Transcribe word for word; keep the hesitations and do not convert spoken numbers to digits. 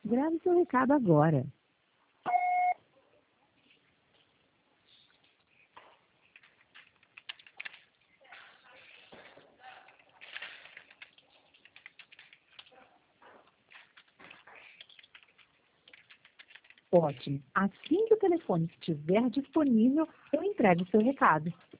Grave seu recado agora. Ótimo. Assim que o telefone estiver disponível, eu entrego o seu recado.